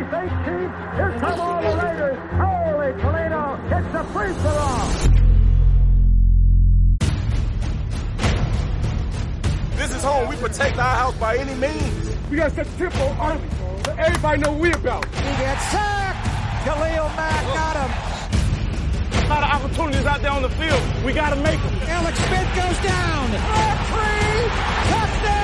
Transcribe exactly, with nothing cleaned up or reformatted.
He's eighteen. Here come all the Raiders. Holy Toledo hits the free throw. This is home. We protect our house by any means. We got to set the tempo early so everybody know what we about. He gets sacked. Khalil Mack got him. A lot of opportunities out there on the field. We got to make them. Alex Smith goes down. Three. Touchdown.